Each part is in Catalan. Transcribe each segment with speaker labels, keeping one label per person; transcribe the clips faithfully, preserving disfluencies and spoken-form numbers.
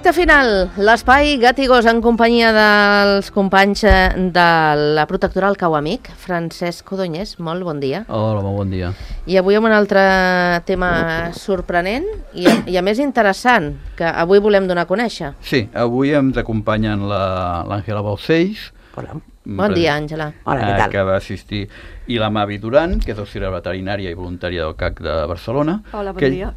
Speaker 1: Recte final, l'espai Gat i Gos en companyia dels companys de la protectoral Cau Amic. Francesc Codonyés, molt bon dia.
Speaker 2: Hola, molt bon dia.
Speaker 1: I avui amb un altre tema sorprenent i a, i a més interessant, que avui volem donar a conèixer.
Speaker 2: Sí, avui ens acompanyen l'Àngela Balcells.
Speaker 3: Hola.
Speaker 1: Bon dia, Àngela.
Speaker 3: Hola, què tal?
Speaker 2: Que va assistir, i la Mavi Duran, que és auxiliar veterinària i voluntària del C A C de Barcelona.
Speaker 4: Hola, bon
Speaker 2: que
Speaker 4: dia.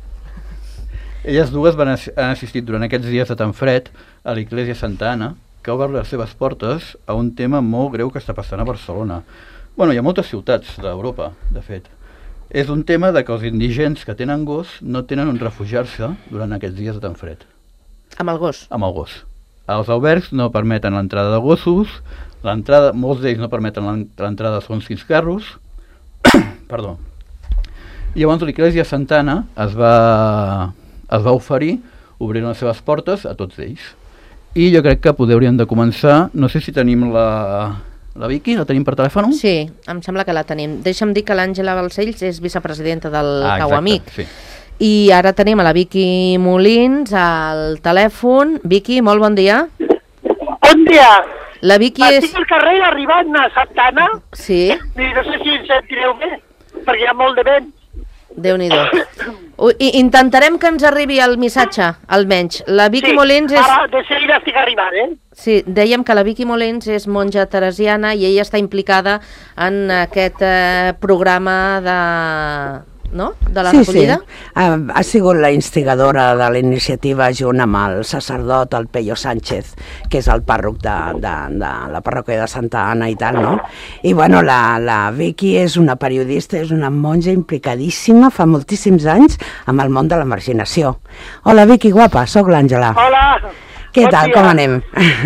Speaker 2: Elles dues van ass han assistit durant aquests dies de tan fred a l'Església Santa Anna, que ha obert les seves portes a un tema molt greu que està passant a Barcelona. Bueno, hi ha moltes ciutats d'Europa, de fet. És un tema de que els indigents que tenen gos no tenen on refugiar-se durant aquests dies de tan fred.
Speaker 1: Amb el gos?
Speaker 2: Amb el gos. Els albergs no permeten l'entrada de gossos, l'entrada, molts d'ells no permeten l'entrada de segons quins carros. Perdó. I llavors l'Església Santa Anna es va... es va oferir obrir les seves portes a tots ells. I jo crec que poder hauríem de començar, no sé si tenim la, la Vicky, la tenim per telèfon?
Speaker 1: Sí, em sembla que la tenim. Deixa'm dir que l'Àngela Balcells és vicepresidenta del
Speaker 2: ah,
Speaker 1: Cau Amic.
Speaker 2: Sí.
Speaker 1: I ara tenim a la Vicky Molins al telèfon. Vicky, molt bon dia.
Speaker 5: Bon dia.
Speaker 1: La Vicky és...
Speaker 5: Estic al carrer arribant a Santa Anna.
Speaker 1: Sí.
Speaker 5: I no sé si ens sentireu bé, perquè hi ha molt de vent.
Speaker 1: Déu-n'hi-do. I intentarem que ens arribi el missatge, almenys. La Vicky
Speaker 5: sí,
Speaker 1: Molins és...
Speaker 5: ara de seguida estic arribant, eh?
Speaker 1: Sí, dèiem que la Vicky Molins és monja teresiana i ella està implicada en aquest eh, programa de... no? De la
Speaker 3: sí,
Speaker 1: recollida?
Speaker 3: Sí, ha, ha sigut la instigadora de la iniciativa junt amb el sacerdot, el Pello Sánchez, que és el pàrroc de, de, de la parròquia de Santa Anna i tal, no? I bueno, la, la Vicky és una periodista, és una monja implicadíssima fa moltíssims anys amb el món de la marginació. Hola Vicky, guapa, sóc l'Àngela.
Speaker 5: Hola.
Speaker 3: Què
Speaker 5: bon
Speaker 3: tal,
Speaker 5: dia.
Speaker 3: com anem?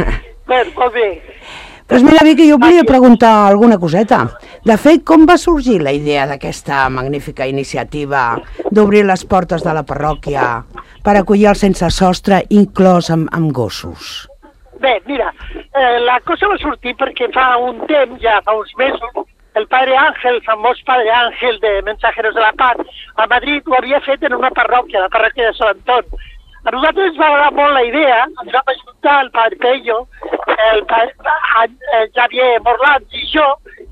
Speaker 5: Bé, molt bé.
Speaker 3: Doncs mira, Vicky, jo volia preguntar alguna coseta. De fet, com va sorgir la idea d'aquesta magnífica iniciativa d'obrir les portes de la parròquia per acollir el sense sostre, inclòs amb, amb gossos?
Speaker 5: Bé, mira, eh, la cosa va sortir perquè fa un temps, ja fa uns mesos, el padre Ángel, el famós padre Ángel de Mensajeros de la Paz, a Madrid ho havia fet en una parròquia, la parròquia de Sant Antón. A nosaltres ens va agradar molt la idea, ens vam ajuntar el padre Pello, el padre el Javier Morlans i jo,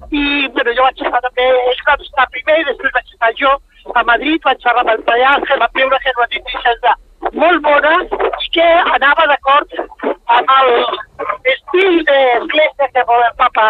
Speaker 5: i bueno, jo vaig estar també, ells van estar primer i després vaig estar jo a Madrid, vaig xerrar amb el padre Ángel, vam veure que era una iniciativa molt bona i que anava d'acord amb l'estil d'església que vol el papa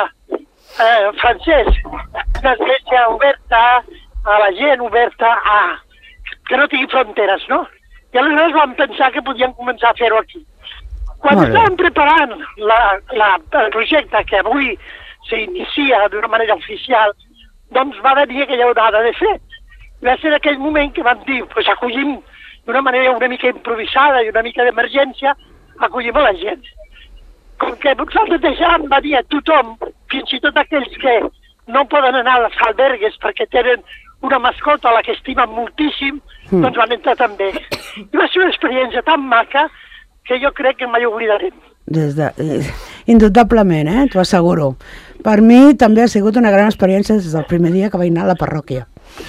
Speaker 5: eh, francès, una església oberta a la gent, oberta a que no tingui fronteres, no? I aleshores vam pensar que podíem començar a fer-ho aquí. Quan estàvem preparant la, la, el projecte que avui s'inicia d'una manera oficial, doncs va venir aquella onada de fred. Va ser en aquell moment que vam dir, pues acollim d'una manera una mica improvisada i una mica d'emergència, acollim a la gent. Com que nosaltres deixàvem venir a tothom, fins i tot aquells que no poden anar a les albergues perquè tenen una mascota a la que estimen moltíssim, mm. doncs van entrar també. I va ser una experiència tan maca que jo crec que mai oblidarem.
Speaker 3: Des de, eh, indubtablement, eh? T'ho asseguro. Per mi també ha sigut una gran experiència des del primer dia que vaig anar a la parròquia.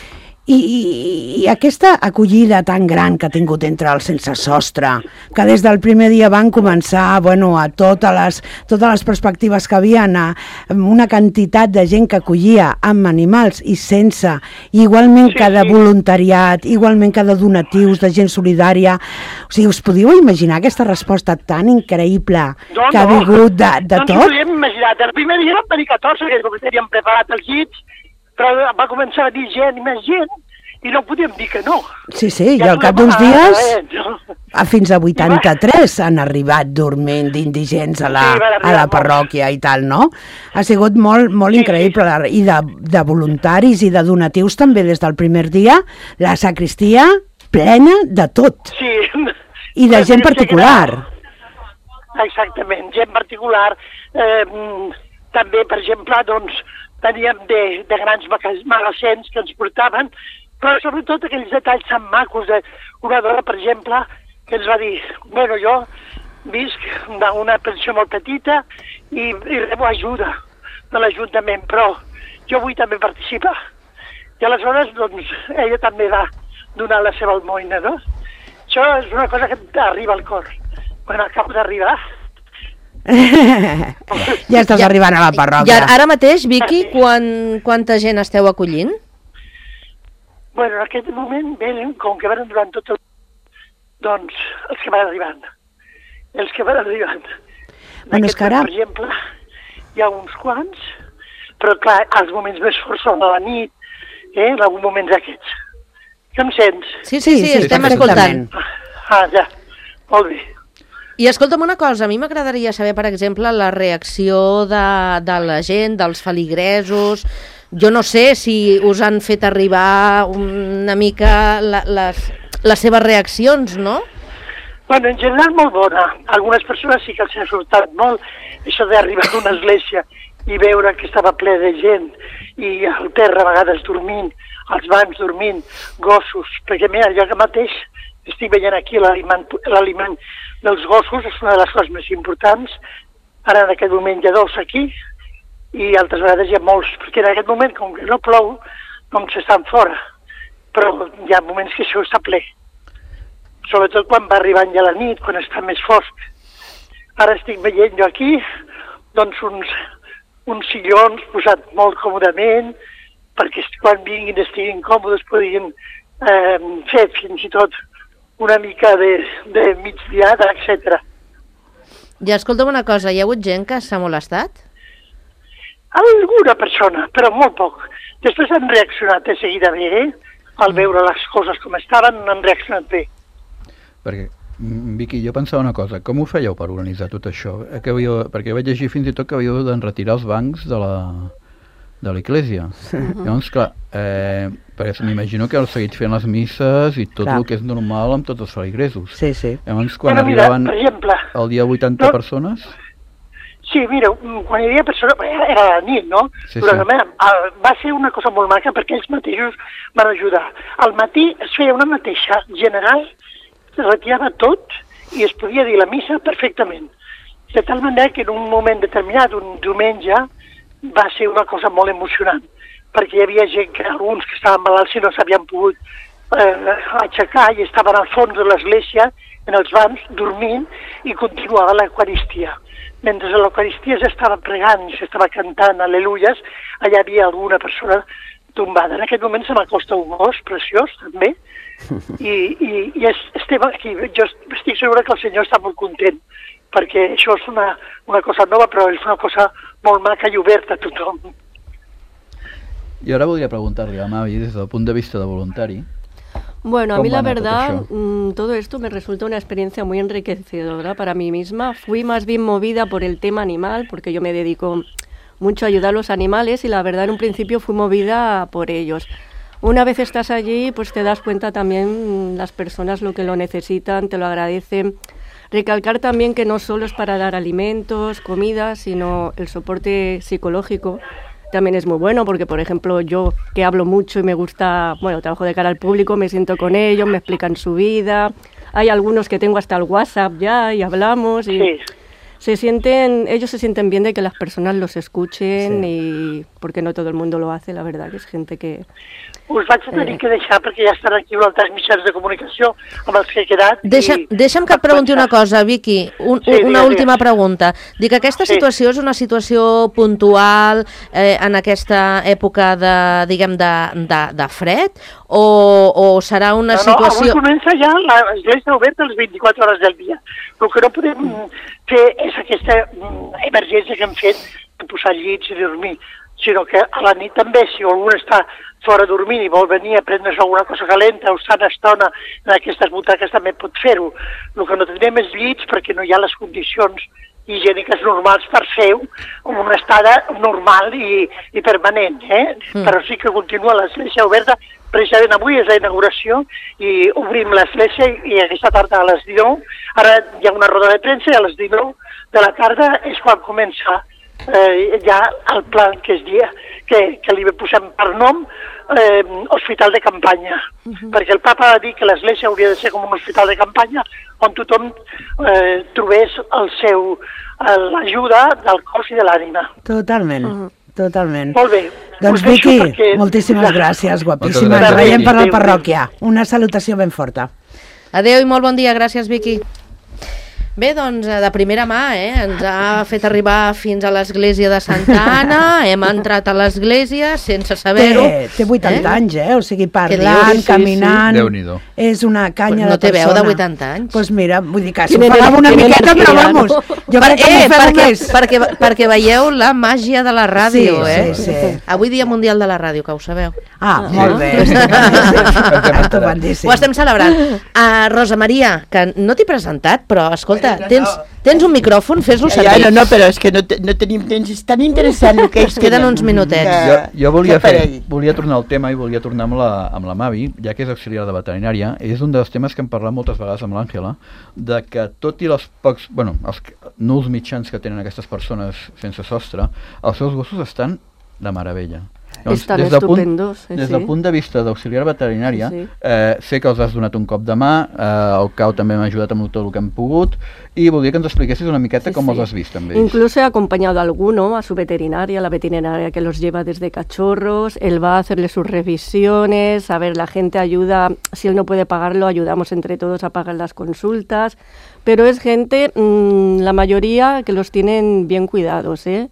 Speaker 3: I, i, i aquesta acollida tan gran que ha tingut entre el sense sostre, que des del primer dia van començar, bueno, a totes les, totes les perspectives que havien, a una quantitat de gent que acollia amb animals i sense, igualment sí, que de sí. voluntariat, igualment que de donatius, de gent solidària. O sigui, us podíeu imaginar aquesta resposta tan increïble no, que ha vingut de, de
Speaker 5: no,
Speaker 3: tot?
Speaker 5: No ens podíem imaginar. El primer dia van venir catorze, que teníem preparat els llits, però va començar a dir gent i més gent i no podíem dir que no.
Speaker 3: Sí, sí, i al cap d'uns dies a fins a vuitanta-tres han arribat dormint d'indigents a la, a la parròquia i tal, no? Ha sigut molt, molt increïble, i de, de voluntaris i de donatius també des del primer dia, la sacristia plena de tot.
Speaker 5: Sí.
Speaker 3: I de gent particular.
Speaker 5: Exactament, gent particular. Eh, també, per exemple, doncs, teníem de, de grans magatzins que ens portaven, però sobretot aquells detalls tan macos. De una dona, per exemple, que ens va dir, bueno, jo visc d'una pensió molt petita i, i rebo ajuda de l'Ajuntament, però jo vull també participar. I aleshores, doncs, ella també va donar la seva almoina, no? Això és una cosa que arriba al cor. Bueno, acabo d'arribar.
Speaker 3: Ja estàs ja, arribant a la parròquia.
Speaker 1: Ja, ara mateix, Vicky, quan, quanta gent esteu acollint?
Speaker 5: Bueno, en aquest moment venen, com que van durant tot el... Doncs, els que van arribant. Els que van arribant.
Speaker 3: Bueno, és que ara...
Speaker 5: Per exemple, hi ha uns quants, però clar, els moments més forts són a la nit, eh, en alguns moments aquests. Que em sents?
Speaker 1: Sí, sí, sí, sí estem escoltant.
Speaker 5: Ah, ja, molt bé.
Speaker 1: I escolta'm una cosa, a mi m'agradaria saber, per exemple, la reacció de, de la gent, dels feligresos. Jo no sé si us han fet arribar una mica la, les, les seves reaccions, no?
Speaker 5: Bueno, en general molt bona. Algunes persones sí que els ha sortat molt això d'arribar a una església i veure que estava ple de gent i al terra a vegades dormint, als bancs dormint, gossos, perquè mira, jo que mateix estic veient aquí l'aliment dels gossos, és una de les coses més importants. Ara en aquest moment hi ha dos aquí i altres vegades hi ha molts, perquè en aquest moment, com que no plou, doncs estan fora. Però hi ha moments que això està ple. Sobretot quan va arribant ja la nit, quan està més fosc. Ara estic veient jo aquí, doncs uns, uns sillons posats molt còmodament, perquè quan vinguin estiguin còmodes, podrien eh, fer fins i tot una mica de, de migdiada, etcètera.
Speaker 1: Ja, escolta'm una cosa, hi ha hagut gent que s'ha molestat?
Speaker 5: Alguna persona, però molt poc. Després han reaccionat de seguida bé, eh? Al veure les coses com estaven, han reaccionat bé.
Speaker 2: Perquè, Vicky, jo pensava una cosa, com ho fèieu per organitzar tot això? Que havíeu, perquè vaig llegir fins i tot que havíeu d'enretirar els bancs de la de l'església. Uh-huh. Llavors, clar, eh, perquè m'imagino que heu seguit fent les misses i tot clar. El que és normal amb tots els feligresos.
Speaker 3: Sí, sí.
Speaker 2: Llavors, quan
Speaker 5: bueno, mira,
Speaker 2: arribaven
Speaker 5: per exemple,
Speaker 2: el dia vuitanta
Speaker 5: no?
Speaker 2: persones...
Speaker 5: Sí, mira, quan hi havia persones, era la nit, no?
Speaker 2: Sí,
Speaker 5: Però,
Speaker 2: sí.
Speaker 5: Mira, va ser una cosa molt maca perquè ells mateixos van ajudar. Al matí es feia una mateixa general, es retirava tot i es podia dir la missa perfectament. De tal manera que en un moment determinat, un diumenge, va ser una cosa molt emocionant, perquè hi havia gent, que alguns que estaven malalts i no s'havien pogut eh, aixecar i estaven al fons de l'església, en els bancs, dormint, i continuava l'Eucaristia. Mentre l'Eucaristia s'estava pregant i s'estava cantant al·leluyes, allà hi havia alguna persona tombada. En aquest moment se m'acosta un gos preciós, també, i, i, i estem aquí. Jo estic segura que el senyor està molt content, perquè això és una, una cosa nova, però és una cosa molt maca i oberta a tothom.
Speaker 2: I ara voldria preguntar-li a Mavi, des del punt de vista de voluntari.
Speaker 4: Bueno, a mí la verdad, mmm, todo esto me resulta una experiencia muy enriquecedora para mí misma. Fui más bien movida por el tema animal, porque yo me dedico mucho a ayudar a los animales y la verdad en un principio fui movida por ellos. Una vez estás allí, pues te das cuenta también las personas lo que lo necesitan, te lo agradecen. Recalcar también que no solo es para dar alimentos, comida, sino el soporte psicológico. También es muy bueno porque, por ejemplo, yo que hablo mucho y me gusta, bueno, trabajo de cara al público, me siento con ellos, me explican su vida. Hay algunos que tengo hasta el WhatsApp ya y hablamos y sí. se sienten, ellos se sienten bien de que las personas los escuchen sí. y porque no todo el mundo lo hace, la verdad, que es gente que...
Speaker 5: Us vaig tenir que deixar perquè ja estan aquí altres mitjans de comunicació amb els que he quedat.
Speaker 1: Deixa, i... Deixa'm que et pregunti una cosa, Vicky, un, sí, una digues, última digues. pregunta. Dic que aquesta sí. situació és una situació puntual eh, en aquesta època de, diguem, de, de, de fred o, o serà una
Speaker 5: no,
Speaker 1: situació...
Speaker 5: No, avui comença ja l'església oberta les vint-i-quatre hores del dia. El que no podem fer és aquesta emergència que hem fet de posar llits i dormir, sinó que a la nit també, si algú està fora dormint i vol venir a prendre's alguna cosa calenta o estar una estona en aquestes butaques també pot fer-ho. El que no tindrem és llits perquè no hi ha les condicions higièniques normals per fer una estada normal i, i permanent, eh? Mm. Però sí que continua l'església oberta. Precisament avui és la inauguració i obrim l'església i aquesta tarda a les dinou, ara hi ha una roda de premsa i a les dinou de la tarda és quan comença eh, ja el plan que es dia, que, que li posem per nom eh, hospital de campanya, uh-huh. perquè el papa va dir que l'església hauria de ser com un hospital de campanya on tothom eh, trobés el seu l'ajuda del cos i de l'ànima.
Speaker 3: Totalment. Uh-huh. Totalment.
Speaker 5: Molt bé.
Speaker 3: Doncs Vicky, perquè... moltíssimes gràcies, guapíssima. Ens veiem per la parròquia. Una salutació ben forta.
Speaker 1: Adéu i molt bon dia. Gràcies, Vicky. Bé, doncs, de primera mà, eh? Ens ha fet arribar fins a l'església de Santa Anna, hem entrat a l'església sense saber-ho.
Speaker 3: Té, té vuitanta
Speaker 1: eh?
Speaker 3: anys, eh? O sigui, parlant,
Speaker 1: dius? Sí,
Speaker 3: caminant...
Speaker 2: sí. Déu-n'hi-do.
Speaker 3: És una canya
Speaker 1: No
Speaker 3: de
Speaker 1: té
Speaker 3: persona.
Speaker 1: veu de vuitanta anys.
Speaker 3: Doncs pues mira, vull dir que
Speaker 4: Tiene
Speaker 3: s'ho una
Speaker 4: energia,
Speaker 3: miqueta, però
Speaker 4: no?
Speaker 3: vamos, jo
Speaker 1: Per,
Speaker 3: crec que
Speaker 1: eh,
Speaker 3: m'ho feu
Speaker 1: perquè,
Speaker 3: més.
Speaker 1: perquè, perquè veieu la màgia de la ràdio,
Speaker 3: Sí,
Speaker 1: eh?
Speaker 3: sí, sí.
Speaker 1: Avui dia mundial de la ràdio, que ho sabeu.
Speaker 3: Ah, molt bé. Estupendíssim.
Speaker 1: Ho estem celebrant. Uh, Rosa Maria, que no t'he presentat, però escolta, tens, tens un micròfon, fes-lo
Speaker 6: Ja,
Speaker 1: servir.
Speaker 6: ja, no, no, però és que no, te, no tenim temps, és tan interessant el que ells
Speaker 1: Queden
Speaker 6: tenen.
Speaker 1: uns minutets.
Speaker 2: Jo, jo volia,
Speaker 6: que
Speaker 2: fer,
Speaker 6: aparegui.
Speaker 2: volia tornar al tema i volia tornar amb la, amb la Mavi, ja que és auxiliar de veterinària. És un dels temes que hem parlat moltes vegades amb l'Àngela, de que tot i els pocs, bueno, els nuls mitjans que tenen aquestes persones sense sostre, els seus gossos estan de meravella.
Speaker 4: Estan
Speaker 2: des del punt-
Speaker 4: estupendos, sí,
Speaker 2: Des
Speaker 4: sí.
Speaker 2: del punt de vista d'auxiliar veterinària,
Speaker 4: Sí, sí.
Speaker 2: Eh, sé que els has donat un cop de mà, eh, el Cau també m'ha ajudat amb tot el que hem pogut, i voldria que ens expliquessis una miqueta
Speaker 4: Sí,
Speaker 2: com
Speaker 4: sí.
Speaker 2: els has vist amb ells.
Speaker 4: Incluso he acompañado a alguno, a su veterinaria, la veterinaria que los lleva desde cachorros. Él va a hacerle sus revisiones, a ver, la gente ayuda, si él no puede pagarlo, ayudamos entre todos a pagar las consultas. Pero es gente, mmm, la mayoría, que los tienen bien cuidados, ¿eh?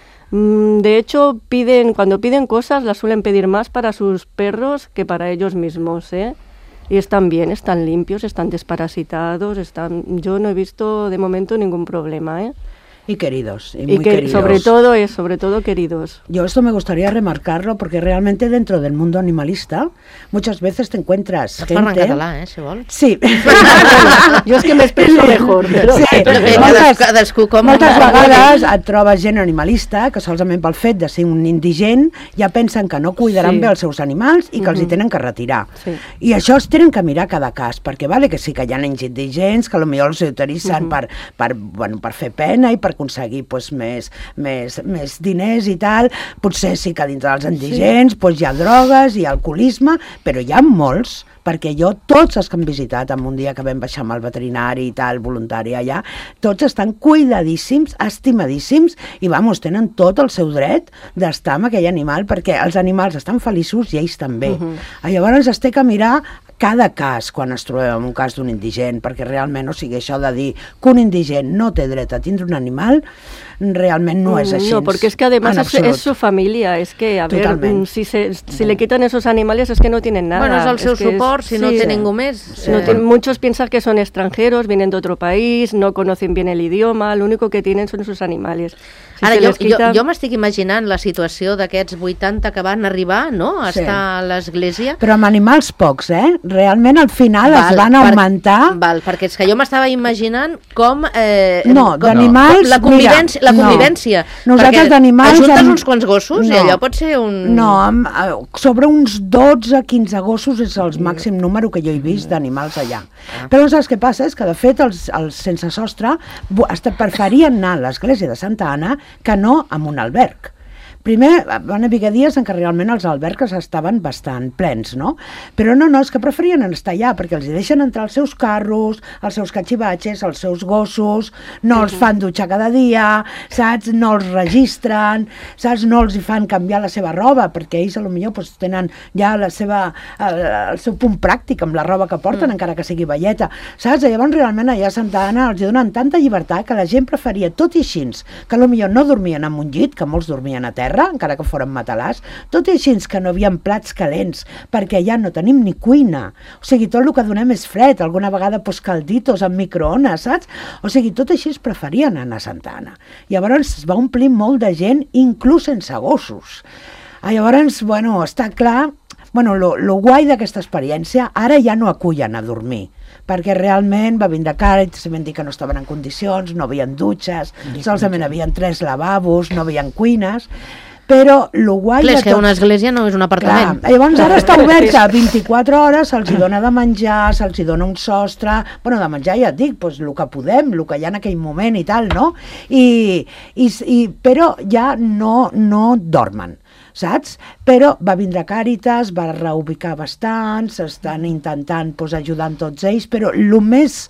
Speaker 4: Mm, De hecho, piden, cuando piden cosas, las suelen pedir más para sus perros que para ellos mismos, ¿eh? Y están bien, están limpios, están desparasitados, están... Yo no he visto de momento ningún problema, ¿eh?
Speaker 3: Y queridos, y,
Speaker 4: Y
Speaker 3: muy
Speaker 4: que
Speaker 3: queridos.
Speaker 4: sobre todo es, sobre todo queridos.
Speaker 3: Yo esto me gustaría remarcarlo porque realmente dentro del mundo animalista muchas veces te encuentras
Speaker 1: Pots parlar en
Speaker 3: gente...
Speaker 1: català, eh, si vols.
Speaker 3: Sí.
Speaker 4: Yo es que me expreso mejor, pero...
Speaker 3: Sí,
Speaker 1: Però bé,
Speaker 3: moltes,
Speaker 1: cadascú- cadascú com-
Speaker 3: moltes vegades et trobes gent animalista que solament pel fet de ser un indigent ja pensen que no cuidaran
Speaker 4: Sí.
Speaker 3: bé els seus animals i que els hi
Speaker 4: Mhm.
Speaker 3: tenen que retirar.
Speaker 4: Sí.
Speaker 3: I això es tenen que mirar cada cas, perquè vale que sí que hi ha nens indigents que potser els utilitzen
Speaker 4: Mhm.
Speaker 3: per, per, bueno, per fer pena i per aconseguir pues, més, més, més diners i tal. Potser sí que dintre dels indigents pues, hi ha drogues, hi ha alcoholisme, però hi ha molts, perquè jo, tots els que hem visitat en un dia que vam baixar amb el veterinari i tal, voluntari allà, tots estan cuidadíssims, estimadíssims, i vamos, tenen tot el seu dret d'estar amb aquell animal, perquè els animals estan feliços i ells també. Uh -huh. Llavors es té que mirar cada cas quan es trobem en un cas d'un indigent, perquè realment, o sigui, això de dir que un indigent no té dret a tindre un animal, realment no és així.
Speaker 4: No, porque es que además
Speaker 3: en
Speaker 4: es,
Speaker 3: absolut.
Speaker 4: es su familia, es que, a ver,
Speaker 3: Totalment.
Speaker 4: mm, si, se, si le quitan esos animales es que no tienen nada.
Speaker 1: Bueno, és el seu
Speaker 4: que es-
Speaker 1: suport, si no
Speaker 4: sí.
Speaker 1: té ningú més.
Speaker 3: Sí.
Speaker 4: No
Speaker 1: eh,
Speaker 4: tienen- muchos piensan que son extranjeros, vienen de otro país, no conocen bien el idioma, lo único que tienen son sus animales. Si
Speaker 1: Ara,
Speaker 4: se
Speaker 1: jo,
Speaker 4: les quitan-
Speaker 1: jo, jo m'estic imaginant la situació d'aquests vuitanta que van arribar, no?, a
Speaker 3: Sí.
Speaker 1: estar a l'església.
Speaker 3: Però amb animals pocs, eh? Realment al final
Speaker 1: Val,
Speaker 3: es van
Speaker 1: per-
Speaker 3: augmentar...
Speaker 1: Val, perquè és que jo m'estava imaginant com... Eh,
Speaker 3: No,
Speaker 1: com,
Speaker 3: d'animals,
Speaker 1: com la convivència.
Speaker 3: mira,
Speaker 1: la
Speaker 3: no.
Speaker 1: convivència.
Speaker 3: Nosaltres
Speaker 1: Perquè
Speaker 3: d'animals
Speaker 1: ajuntes
Speaker 3: hem-
Speaker 1: uns quants gossos i
Speaker 3: No.
Speaker 1: allò pot ser un...
Speaker 3: No, amb, eh, sobre uns dotze a quinze gossos és el màxim número que jo he vist d'animals allà. Però saps què passa? És que de fet els, els sense sostre bu- hasta preferien anar a l'església de Santa Anna que no a un alberg. Primer, van haver dies en què realment els albergs estaven bastant plens, no? Però no, no, és que preferien estar allà, perquè els hi deixen entrar els seus carros, els seus catxivatges, els seus gossos, no els fan dutxar cada dia, saps? No els registren, saps? No els hi fan canviar la seva roba, perquè ells potser pues, tenen ja la seva, el, el seu punt pràctic amb la roba que porten, mm. encara que sigui velleta, saps? Llavors realment allà a Santa Anna els hi donen tanta llibertat que la gent preferia, tot i així, que potser no dormien en un llit, que molts dormien a terra, encara que foren matalars, tot i així que no havien plats calents, perquè ja no tenim ni cuina. O sigui, tot el que donem és fred, alguna vegada pues, calditos amb microones, saps? O sigui, tot així es preferien anar a Santa Anna. Llavors es va omplir molt de gent, inclús sense gossos. Llavors, bueno, està clar... Bueno, lo, lo guai d'aquesta experiència, ara ja no acullen a dormir, perquè realment va vindre Càritas, vam dir que no estaven en condicions, no havien dutxes, solament havien tres lavabos, no havien cuines, però lo guai
Speaker 1: Clar,
Speaker 3: de
Speaker 1: és que
Speaker 3: tot...
Speaker 1: una església no és un apartament.
Speaker 3: Clar, llavors ara està oberta vint-i-quatre hores, se'ls hi dona de menjar, se'ls hi dona un sostre, bueno, de menjar ja et dic, doncs el que podem, el que hi ha en aquell moment i tal, no? I, i, i, però ja no, no dormen, saps? Però va vindre Càritas, va reubicar bastants, estan intentant pues, ajudant tots ells, però el més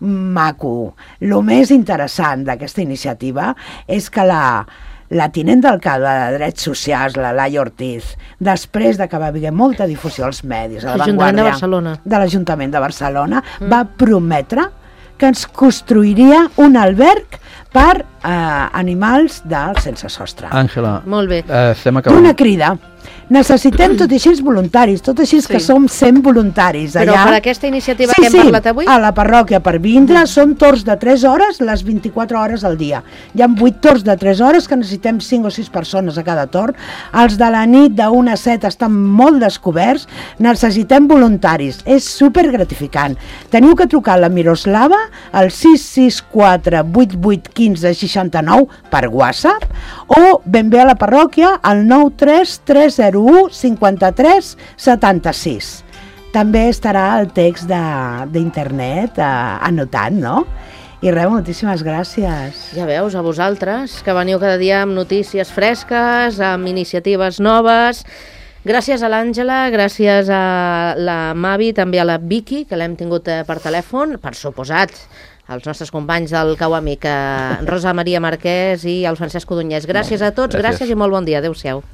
Speaker 3: maco, el més interessant d'aquesta iniciativa és que la la tinent d'alcalde de Drets Socials, la Laia Ortiz, després de que va haver molta difusió als medis, a la
Speaker 1: L'Ajuntament de
Speaker 3: Vanguardia,
Speaker 1: Barcelona.
Speaker 3: de l'Ajuntament de Barcelona, mm. va prometre que ens construiria un alberg per eh, animals del sense sostre.
Speaker 2: Àngela,
Speaker 1: Molt bé.
Speaker 2: eh, estem acabant.
Speaker 3: Una crida. Necessitem tot així voluntaris, tot així sí. que som cent voluntaris allà.
Speaker 1: Però per aquesta iniciativa
Speaker 3: sí,
Speaker 1: que hem
Speaker 3: sí,
Speaker 1: parlat avui?
Speaker 3: a la parròquia per vindre mm. són torns de tres hores les vint-i-quatre hores al dia. Hi ha vuit torns de tres hores que necessitem cinc o sis persones a cada torn. Els de la nit de una a set estan molt descoberts. Necessitem voluntaris. És super gratificant. Teniu que trucar a la Miroslava al sis sis quatre vuit vuit un cinc sis nou per WhatsApp o ben bé a la parròquia al nou tres tres zero u cinquanta-tres setanta-sis. També estarà el text d'internet eh, anotant, no? I res, moltíssimes gràcies.
Speaker 1: Ja veus, a vosaltres, que veniu cada dia amb notícies fresques, amb iniciatives noves. Gràcies a l'Àngela, gràcies a la Mavi, també a la Vicky, que l'hem tingut per telèfon, per suposat, els nostres companys del Cau Amic, Rosa Maria Marquès i el Francesc Codonyès. Gràcies a tots, gràcies, gràcies i molt bon dia. Adéu-siau.